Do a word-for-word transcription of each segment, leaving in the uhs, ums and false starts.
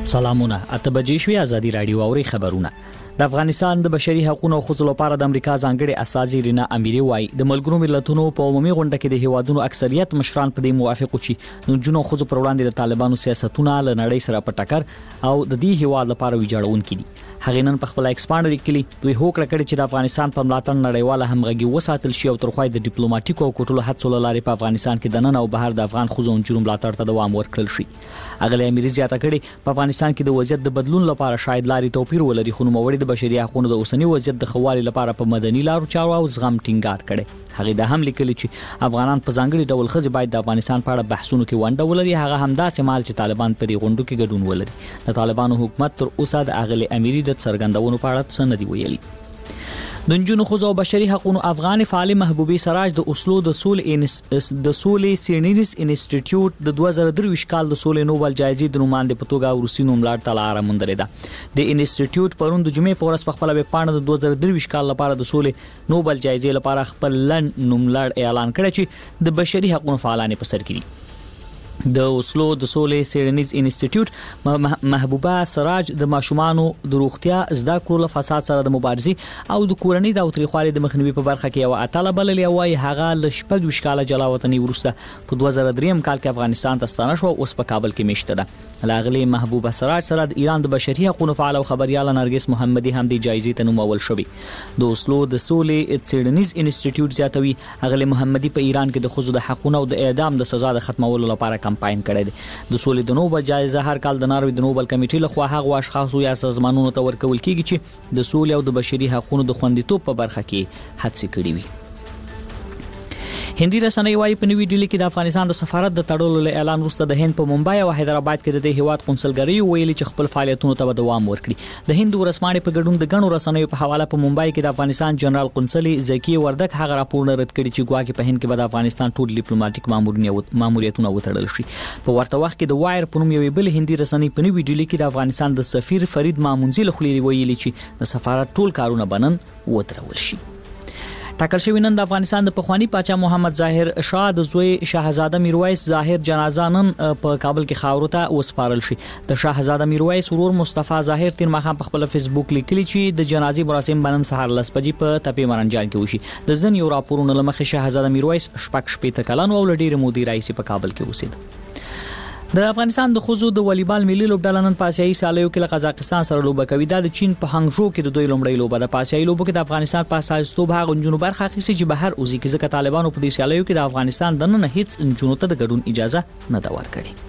سلامونه اته بجې شوې ازادي رادیو اوري خبرونه. د افغانستان د بشري حقوقو خصوصي لپاره د امریکا ځانګړي استازي رینا اميري وايي د ملګرو ملتونو په عمومي غونډه کې د هیوادونو اکثریت مشران په دې موافق وو چې د جنو خصوصي پر وړاندې د طالبانو سیاستونه له نړۍ سره په ټکر او د دې هیواد لپاره ویجاړونکي دي. هغه نن په خپل ایکسپاند لیکلي دوی هوکړه کړې چې د افغانستان په ملاتړ نړیواله همغږي وساتل شي او ترخوای د ډیپلوماټیکو او کوټلو هڅو لارې په افغانستان کې د نن او بهر د افغان خزو جرم ملاتړ ته دوام ورکړل شي. اغلی اميري زیاته کړي په افغانستان کې د وضعیت د بدلون لپاره شاید لاري توپیر ولري، خو نوموړي د بشري حقوقو د اوسنی وضعیت د خوالي لپاره په مدني لارو چارو او زغم ټینګار کړي. هغه د هم لیکلي چې افغانان په ځانګړي ډول خزي باید د افغانستان په اړه بحثونو کې ونډه ولري، هغه همداسې مال چې طالبان په دې غونډو کې ګډون ولري. د طالبانو حکومت تر اوسه د اغلی اميري د څرګندونو په اړه څه نه دی ویلي. د جنونو خزو بشري حقوقو افغان فعال محبوبي سراج د اوسلو د سول انس د سولې سینیریس انسټیټیوټ د دوه زره درې کال د سولې نوبل جایزې د نوماندې په توګه روسي نوملړ ته لاره موندلې ده. د انسټیټیوټ پرون د جمعې په ورځ په خپل ویب پاڼه د دوه زره درې کال لپاره د سولې نوبل جایزې لپاره خپل لند نوملړ اعلان کړی چې د بشري حقوقو فعالان په سر کې دي. د اوسلو د سولې سیرنیز انسټیټیوټ محبوبه سراج د ماشومانو د روغتیا زده کړو له فساد سره د مبارزې او د کورنۍ د اوتریخوالي د مخنیوي په برخه کې یو اتله بللې وای. هغه ل شپږ وشکاله جلا وطني ورسته په دوه زره درې کال کې افغانستان ته ستانه شو، اوس په کابل کې میشته ده. لاغلی محبوبه سراج سره د ایران د بشري حقوقو فعال او خبريال نرګس محمدي هم د جایزې ته نومول شوی. د اوسلو د سولې سیرنیز انسټیټیوټ ځاتوي اغلی محمدي په ایران کې د خزو د حقوقو او د اعدام د سزا د ختمولو لپاره کمپاین کړی دی. د سولې د نوبل جایزه هر کال د ناروې د نوبل کمیټې لخوا هغه اشخاص یا سازمانونو ته ورکول کیږي چې د سولې او د بشري حقوقو د خوندیتوب په برخه کې هڅې کړې وي. هندي رسنۍ وايي په نوې ډیلي کې د افغانستان د سفارت د تړلو له اعلان وروسته د هند په ممبئی او حیدرآباد کې د دې هیواد قونسلګرۍ ویلي چې خپل فعالیتونو ته دوام ورکړي. د هند ورسمانې په ګډون د غنو رسنیو په حواله په ممبئی کې د افغانستان جنرال قونسل زکی وردک هغه راپور رد کړی چې ګواکې په هند کې د افغانستان ټول ډیپلوماټیک ماموریتونه وتړل شي. په ورته وخت کې د وایر په نوم یوې بل هندي رسنۍ په نوې ډیلي کې د افغانستان د سفیر فرید مامونزي له خلیری ویلي چې د سفارت ټول کارونه بنن وترول شي. ټاکل شوی نن د افغانستان د پخوانی پاچا محمد ظاهر شاه د زوی شاهزاده میرویس ظاهر جنازه نن په کابل کې خاورو ته وسپارل شي. د شاهزاده میرویس ورور مصطفی ظاهر تیر ماخام په خپل فیسبوک لیکلی چې د جنازې مراسم بنن سهار لس بجې په تپې مرنجان کې وشي. د ځن یو راپورونه لمخې شاهزاده میرویس شپږ شپې کلن او لډیر مودي رئیس په کابل کې اوسید. د افغانستان د خزو د والیبال ملي لوبډله نن په آسیایي سیالیو کې له قزاقستان سره لوبه کوي. دا د چین په هانګژو کې د دوی لومړی لوبه ده. په آسیایي لوبو کې د افغانستان په اساستوب هغه جنوب برخه اخیستي چې بهر اوزي کې ځکه طالبانو په دې سیالیو کې د افغانستان د نن هیڅ جنوب ته د ګډون اجازه نه دا ورکړي.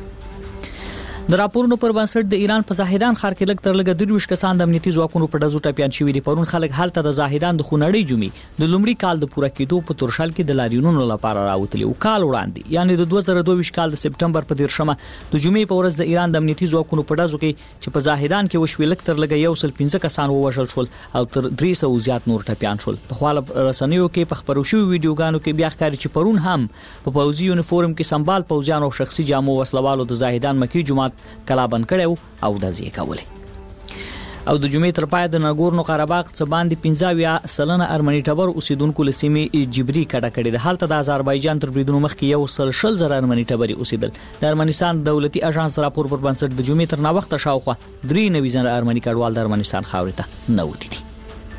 د راپورونو پر بنسټ د ایران په زاهدان ښار کې لږ تر لږه درویش کسان د امنیتي ځواکونو په ډزو ټپيان شوي دي. پرون خلک هلته د زاهدان د خونړۍ جمعې د لومړي کال د پوره کېدو په تورشل کې د لاریونونو لپاره راوتلي او کال وړاندې یعنی د دوه زره دوه کال د سپټمبر په دیرشمه د جمعې په ورځ د ایران د امنیتي ځواکونو په ډزو کې چې په زاهدان کې وشوي لږ تر لږه یو سل پنځه کسان ووژل شول او تر درې سوه زیات نور ټپيان شول. په خواله رسنیو کې په خبرو شوي ویډیوګانو کې بیا ښکاري چې پرون هم په پوځي یونیفورم کې سمبال پوځیان او شخصي جامو وسلوالو د زاهدان مکی جماعت کلابند او دازې کولې. او د جمعې تر پای د ناګورنو قرهباغ څخه باندې پنځه سلنه ارمني ټبر اوسیدونکو له سیمې جبري کډه کړې ده. حالت د آذربایجان تر بریدونو مخکې یو سل شل زره ارمني ټبر اوسیدل. د ارمنستان دولتي اژانس راپور پر بنسټ د جمعې تر نا وخت شاوخوا درې نوي زره ارمني کډوال د ارمنستان خاورې ته نوتي دي.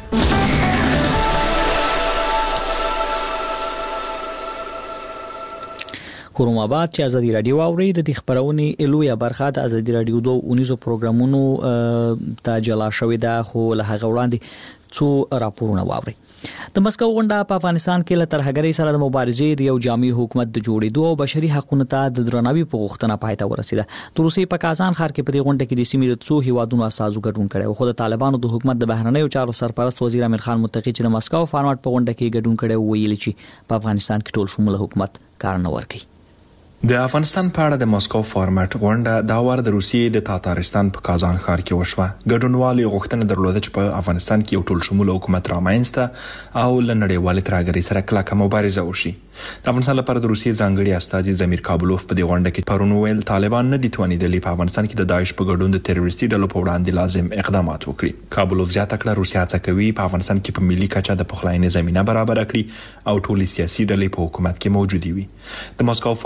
کوم آباد چې ازادي رادیو اوري د دې خبرونې لویه برخه د ازادي رادیو دوه اونیزو پروګرامونو ته جلا شوې ده، خو له هغه وړاندې څو راپورونه واوري. د مسکو غونډه په افغانستان کې له ترهګرۍ سره د مبارزې د یو جامع حکومت د جوړېدو او بشري حقوقو ته د درناوي په غوښتنه پای ته ورسیده. د روسیې په کازان ښار کې په دې غونډه کې د سیمې د څو هیوادونو اساسو ګډون کړي. خو د طالبانو د حکومت د بهرنیو چارو سرپرست وزیر امیر خان متقی چې د مسکو فارمټ په غونډه کې ګډون کړي ویلي چې په افغانستان کې ټول شموله حکومت کار نه ورکوي. د افغانستان په اړه د مسکو فارمټ غونډه دا وار د روسیې د تاتارستان په کازان ښار کې وشوه. ګډونوالو غوښتنه درلوده چې په افغانستان کې یو ټول شموله حکومت رامنځته او له نړیوالې ترهګرۍ سره کلکه مبارزه وشي. د افغانستان لپاره د روسیې ځانګړي استازي زمیر کابلوف په دې غونډه کې پرون ویل طالبان نه دي توانیدلي په افغانستان کې د داعش په ګډون د تروریستي ډلو په وړاندې لازم اقدامات وکړي. کابلوف زیاته کړه روسیا څخه کوي په افغانستان کې په ملي کچه د پخلاینې زمينه برابر کړي او ټولې سیاسي ډلې په حکومت کې موجودي وي. د مسکو فارمټ په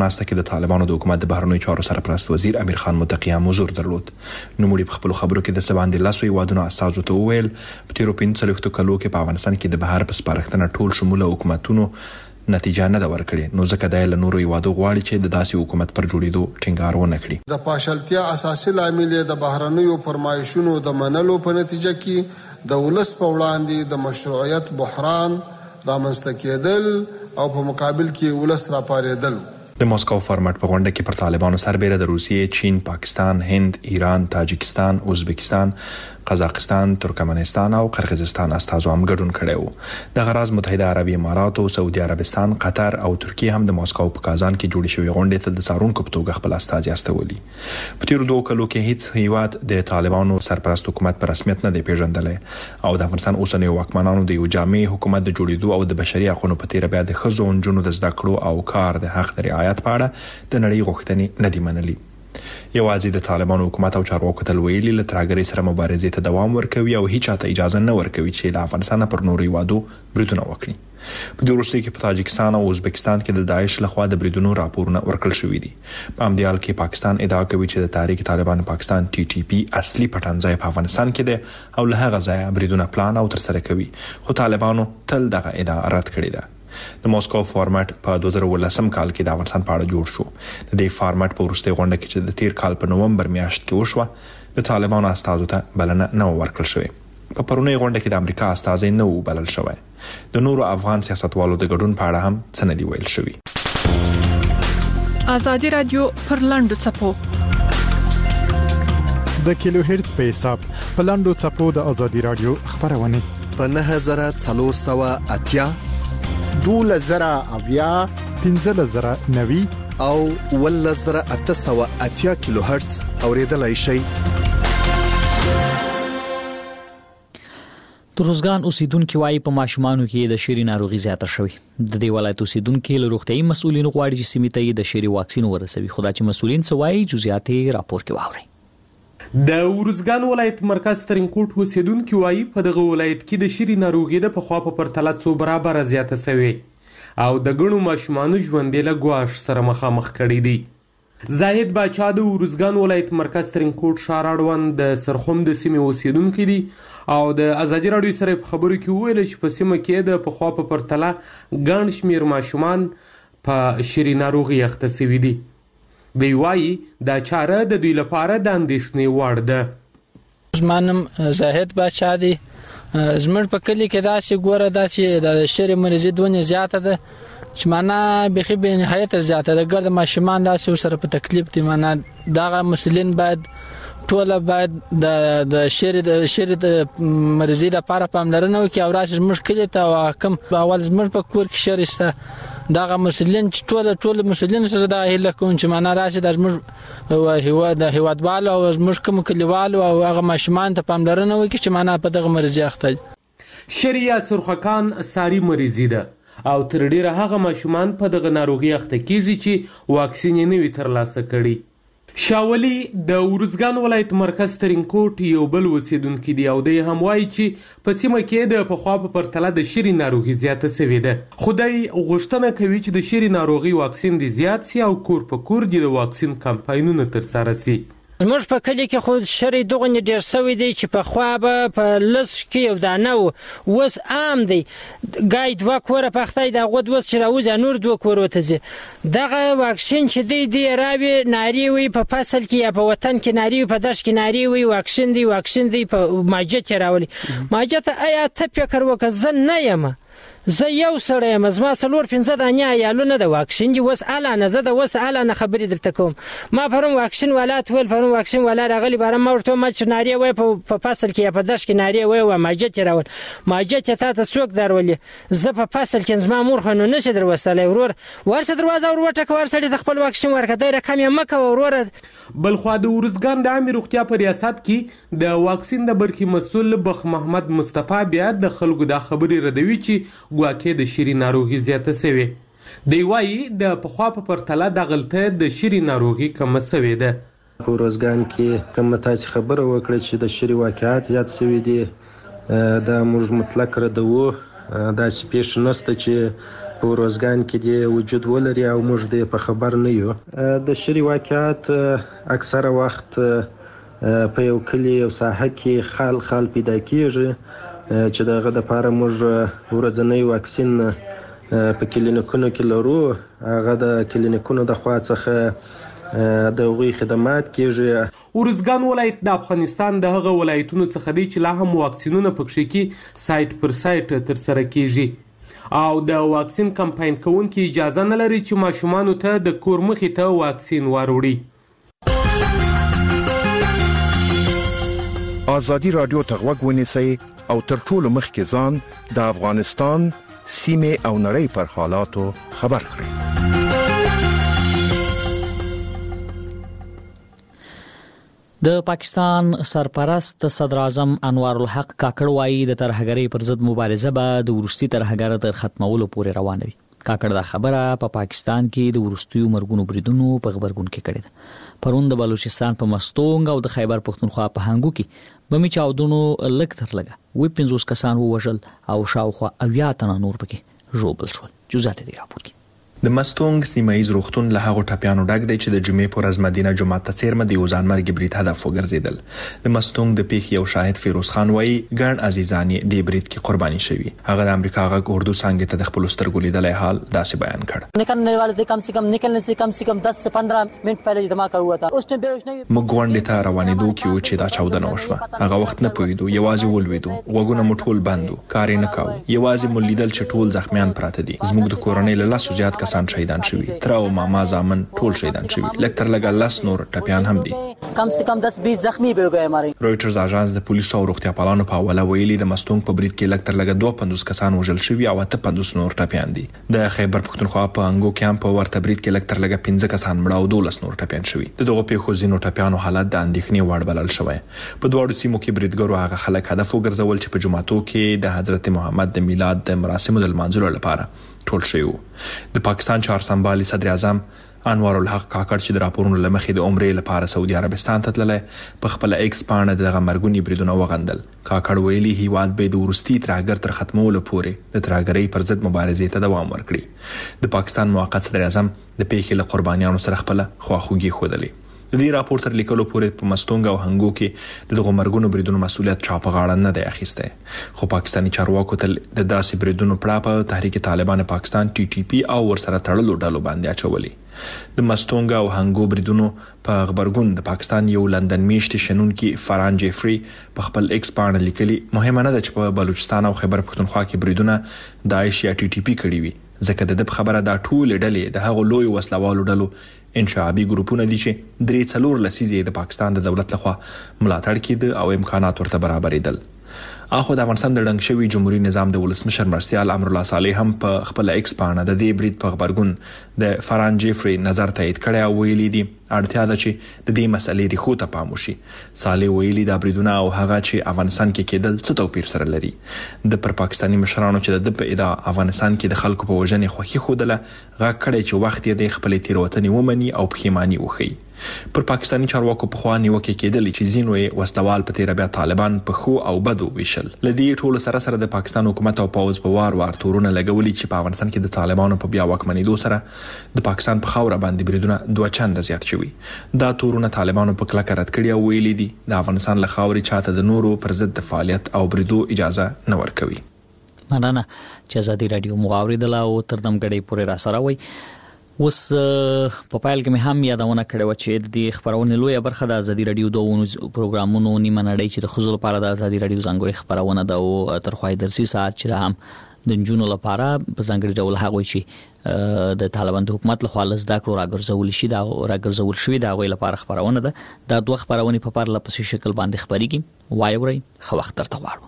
ناسته کې د طالبانو د حکومت د بهرنیو چارو سرپرست وزیر امیر خان متقی حضور درلود. نوموړي په خپل خبرو کې د سباندې لاسو هیوادونو اساسو ته وویل په تیرو پنځه څلوېښتو کلو کې په افغانستان کې د بهر په سپارښتنه ټول شموله حکومتونو نتیجه نه ده ورکړې، نو ځکه دا له نورو هیوادو غواړي چې د داسې حکومت پر جوړېدو ټینګار ونه کړي. د پاشلتیا اساسي لامل د بهرنیو فرمایشونو د منلو په نتیجه کې د ولس په وړاندې د مشروعیت بحران رامنځته کېدل او په مقابل کې ولس راپارېدل. د ماسکو فارمټ په غونډه کې پر طالبانو سربېره د روسیې، چین، پاکستان، هند، ایران، تاجکستان، ازبکستان، قزاقستان، ترکمنستان او قرغیزستان استازو هم ګډون کړي وو. د غراز متحده عربی امارات او سعودي عربستان، قطر او ترکیه هم د ماسکو په کازان کې جوړې شوې غونډې ته د سارونکو په توګه خپل استازي استولي. په تیرو دوه کلو کې هیڅ هیواد د طالبانو سرپرست حکومت په رسمیت نه دی پیژندلې او د افغانستان اوسنیو واکمنانو د یو جامع حکومت د جوړېدو او د بشري حقوقو په تیر بیا د ښځو او نجونو د زده کړو او کار د حق د رعایت په اړه د نړۍ غوښتنې نه دي منلي. یوازې د طالبانو حکومت او چارواکو تل ویلي له ترهګرۍ سره مبارزې ته دوام ورکوي او هیڅ چاته اجازه نه ورکوي چې له افغانستان پر نورو هیوادو بریدونه وکړي. په دې وروستیو کې په تاجکستان او ازبکستان کې د داعش لخوا د بریدونو راپورونه ورکړل شوي دي. په همدې حال کې پاکستان ادعا کوي چې د تحریک طالبان پاکستان ټي ټي پی اصلي پټنځای په افغانستان کې دی او له هغه ځایه بریدونه پلان او ترسره کوي، خو طالبانو تل دغه ادعا رد کړې ده. د ماسکو فارمټ په دوه زره ولسم کال کې د افغانستان په اړه جوړ شو. د دې فارمټ په وروستۍ غونډه کې چې د تیر کال په نومبر میاشت کې وشوه، د طالبانو استازو ته بلنه نه ورکړل شوې. په پرونی غونډه کې د امریکا استازي نه و بلل شوی. د نورو افغان سیاستوالو د ګډون په اړه هم څه نه دی ویل شوی. ازادي رادیو پر لاندو چپو د کیلو هرتز په حساب په لاندو چپو د ازادي رادیو خبرونه په نه زره څلور سوه اتیا دوله زره اویا پنځه زره نوي او ول زره اته سوه اتیا کیلو هرتز اوریدلای شي. د روزګان اوسیدونکو وايي په ماشومانو کې د شری ناروغي زیاته شوې. د دې ولایت اوسیدونکو له روغتيایي مسؤلینو غواړي چې سیمې ته د شری واکسین ورسوي، خو دا چې مسؤلین څه وايي جزئیات راپور کې واوري. د ورزګان ولایت مرکز ترنکوټ اوسیدونکو وايي په دغه ولایت کې د شری ناروغي د پخوا په پرتله څو برابر زیاته شوې او د ګڼو ماشومانو ژوند له ګواښ سره مخامخ کړي دي. زاهد باچا د ورزګان ولایت مرکز ترنکوټ ښار اړوند د سرخوم د سیمې اوسیدونکو دي او د ازادي رادیو سره په خبرو کې ویل چې په سیمه کې د پخوا په پرتله ګڼ شمیر ماشومان په شری ناروغي اخته شوي دي. دی وايي دا چاره د دوی لپاره د اندېښنې وړ ده. زمانم زاهد باچا دی، زموږ په کلی کې داسې ګوره داسې د شری مریضي دونه زیاته ده چې معنا بخي به نهایت زیاته ده. ګرد ماشومان داسې سره په تکلیف دي. معنا دغه مسلین باید ټول باید د د شری د شری د مریضي لپاره پاملرنه وکړي او راشي زموږ کلی ته حکم اول زموږ په کور کې شریسته دغه مسلین چې ټول ټول مسلین سره د هله کوم چې معنا راشي د زموږ هوا د هوادوالو او زموږ کوم کلیوالو او هغه ماشومان ته پاملرنه وکړي چې معنا په دغه مریضي اخته. شریعه سرخکان ساری مریضي ده او تر ډیره هغه ماشومان په دغه ناروغي اخته کیږي چې واکسین یې نه وي ترلاسه کړي. شاولی د ورزګان ولایت مرکز ترنکوټ یو بل اوسیدونکو دی او دی هم وایي چې په سیمه کې د پخوا په پرتله د شری ناروغي زیاته شوې ده. خدای غوښتنه کوي چې د شری ناروغي واکسین دی زیات سي او کور په کور د واکسین کمپاینونه ترسره سي. زموږ په کلی کې خو شری دغه ډیر سوي دی چې په خوا به په لس کې یو دانه وس عام دی ګای دوه کوره پختای د غود وس چې راوځي نور دوه کوره ته دغه واکسین چې دی دی راوي ناری وي په فصل کې یا په وطن کې ناری په داش کې ناری وي واکسین دی واکسین دی په ماجت راولي ماجت آیا ته فکر وکړ زه نه یم زه یو سړی یم زما څلور پنځه دانې عیالونه د واکسین دي اوس الانه زه د اوس الانه خبرې درته کوم ما پرون واکسین والا ټول پرون واکسین والا راغلی باره ما ورته ما چې نارې وای په فصل کې یا په دش کې نارې وای و ماجت راول ماجت ته ته څوک درولې زه په فصل کې زما مور خو نه شي دروستلې ورور ورسه دروازه ور وټک ورسړي د خپل واکسین ورکړه دای رقم یې مکه ورور. بلخوا د ورزګان د عامه روغتیا په ریاست کې د واکسین د برخې مسؤل بخ محمد مصطفی بیا د خلکو د خبرې ردوي چې ګواکې د شری ناروغي زیاته شوې دی وایي د پخوا په پرتله د غلطه د شری ناروغي کم شوې ده. په ورزګان کې کوم تاسو خبره وکړه چې د شری واقعات زیات شوې دي د موږ مطلق ردوو دا سپیش نسته چې په ورځګان کې د وجود ولري او موږ د په خبر نه یو. د شری واقعات اکثره وخت په یو کلی او ساحه کې خال خال پیدا کیږي چې دغه د لپاره موږ ورځنی واکسین په کلینیکونو کې لرو. هغه د کلینیکونو د خوا څخه د هغوی خدمات کیږي. ارزګان ولایت د افغانستان د هغه ولایتونو څخه دی چې لا هم واکسینونه پکې کې سایت پر سایت ترسره کیږي او د واکسین کمپاین کوونکي اجازه نه لري چې ماشومانو ته د کور مخې ته واکسین واروړي. ازادي رادیو ته غوږ ونیسئ او تر ټولو مخکې ځان د افغانستان سیمې او نړۍ پر حالاتو خبر کړئ. د پاکستان سرپرست صدر اعظم انوار الحق کاکړ وایي د ترهګرۍ پر ضد مبارزه به د ورستي ترهګر تر ختمولو پورې روانه وي. کاکړ دا خبره په پا پاکستان کې د ورستیو مرګونو بریدونو په خبرګون کې کړې ده. پرون د بلوچستان په مستونګ او د خیبر پښتونخوا په هنګو کې بمي چاودونو لک تر لګه وې پنځوس کسان ووژل او شاوخوا اویا تنه نور پکې ژوبل شول. جزئیات دی راپور کې. د مستونګ سیمایي روغتون له هغو ټاپیانو ډک دی چې د جمعې پر ورځ مدینه جومات ته څیرمه د یو ځانمرګي برید هدف وګرځېدل. د مستونګ د پیښې یو شاهد فیروز خان وایي ګڼ عزیزان یې د برید کې قرباني شوي. هغه د امریکا غږ اردو څانګې ته د خپلو سترګو لیدلی حال داسې بیان کړ. نکلنے والے تھے کم سے کم نکلنے سے کم سے کم دس سے پندرہ منٹ پہلے دھماکہ ہوا تھا. اس نے بیهوش نه موږ غونډې ته روانېدو کې و چې دا چاودنه وشوه. هغه وخت نه پوهېدو، یوازې ولوېدو، غوږونه مو ټول بند وو، کار یې نه کاوه. یوازې مو لیدل چې ټول زخمیان پراته دي. زموږ د کورنۍ له لسو زیات کسان شهیدان شوي. تر او ماما زامن ټول شهیدان شوي. لږ تر لږه لس نور ټپیان هم دي. کم سے کم دس بیس زخمی به وګړي ماري. رويټرز اژانس د پولیسو او روغتیا پالانو په حواله ویلي د مستونګ په برید کې لږ تر لږه دوه پنځوس کسان وژل شوي او اته پنځوس نور ټپیان دي. د خیبر پښتونخوا په انګو کیمپ په ورته برید کې لږ تر لږه پنځه کسان مړه او دولس نور ټپیان شوي. د دغه پیښو ځینو ټپیانو حالت د اندېښنې وړ بلل شوی. په دواړو سیمو کې بریدګرو هغه خلک هدف وګرځول چې په جمعاتو کې د حضرت محمد د میلاد د مراسمو د لمانځلو لپاره ټول شوي وو. د پاکستان چهار سمبالي صدر اعظم انوار الحق کاکړ چې د راپورونو لمخې د عمرې لپاره سعودي عربستان ته تللی په خپل ایکس پاڼه دغه مرګونی بریدونه وغندل. کاکړ ویلي هیواد به د ورستي ترهګر تر ختمولو پورې د ترهګرۍ پر ضد مبارزې ته دوام ورکړي. د پاکستان موقت صدر اعظم د پیښې له قربانیانو سره خپل خواخوږي ښودلې. د دې راپور تر لیکلو پورې په مستونګ او هنګو کې د دغه مرګونو بریدونو مسولیت چا په غاړه نه دی اخیستی. خو پاکستاني چارواکو تل د داسې بریدونو پړه په تحریک طالبان پاکستان ټي ټي پی او ورسره تړلو ډلو باندې اچولي. د مستونګ او هنګو بریدونو په خبرګون د پاکستان یو لندن میشتي شنونکي فران جیفري په خپل ایکس پاڼه لیکلي مهمه نه ده چې په بلوچستان او خیبر پښتونخوا کې بریدونه داعش یا ټي ټي پی کړي وي، ځکه د دې خبره دا ټول ډلې د هغو لوی وسلوالو ډلو انشعابي ګروپونه دي چې درې څلور لسیزې د پاکستان د دولت لخوا ملاتړ کېده او امکانات ورته برابرېدل. اخو د افغانستان د ډنګ شوی جمهوریت نظام د ولسمشر مرستیال امر الله صالح هم په خپل ایکس پاڼه د دې برید په خبرګون د فران جیفري نظر تایید کړی او ویلي دي اړتیا ده چې د دې مسلې ریښو ته پام وشي. صالح ویلي دا بریدونه او هغه چې افغانستان کې کېدل څه توپیر سره لري. د پر پاکستاني مشرانو چې د په ادعا افغانستان کې د خلکو په وژنې خوښي خوده غږ کړی چې وخت یې د خپل تیروتنې ومني او پښیماني وښيي. پر پاکستاني چارواکو په خوا نیوکه کېدل چې ځینو یې وسلوال په تیر بیا طالبان په خو او بدو ویشل. لدی ټولو سره سره د پاکستان حکومت او پوز په وار وار تورونه لګولي چې په افغانستان کې د طالبانو په بیا واکمنېدو سره د پاکستان په خاور باندې بریدونه دوه چنده زیات شوي. دا تورونه طالبانو په کلکه رد کړي او ویلي دي د افغانستان له خاورې چاته د نورو پر ضد د فعالیت او بریدو اجازه نه ورکوي. مننه چې ازادي رادیو مغاوریدله او تر دمګړې پورې را سره وي. اوس په پایل کې مې هم یادونه کړې و چې د خبرونې لویه برخه د ازادي رادیو دوه پروګرامونو نیمه نړۍ چې د ښځو لپاره د ازادي رادیو ځانګړې خبرونه ده او ترخوای درسي ساعت چې هم د نجونو لپاره په ځانګړي ډول هغه چې د طالبان د حکومت لخوا لزدا کړو راګرځول شي دا راګرځول شوی دا غوې لپاره خبرونه ده. دا دوه خبرونه په پرله پسې شکل باندې خبريږي. وای وري خو وخت تر تغواړو.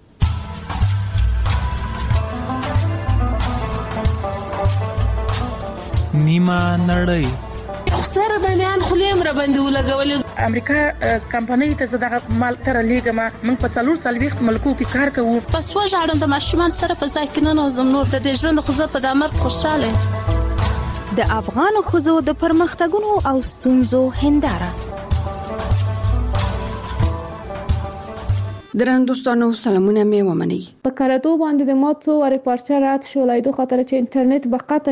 نیمه نړۍ سره د میان خلیم را باندې ولګولې. امریکا کمپنۍ ته زداغه مال تر لیګه ما من په څلور سالويخت ملکو کې کار کوو. پس وژاړم د ماشومان سره په ځای کې نه نوزم نور د دې ژوند خو زه په دمر خوشاله. د افغان خزو د پرمختګونو او ستونزو هنداره درنو دوستانو سلامونه مې ومنئ. په کاراتو باندې د ما څو واره پارچه رات شولای دو خاطر چې انټرنیت به قطع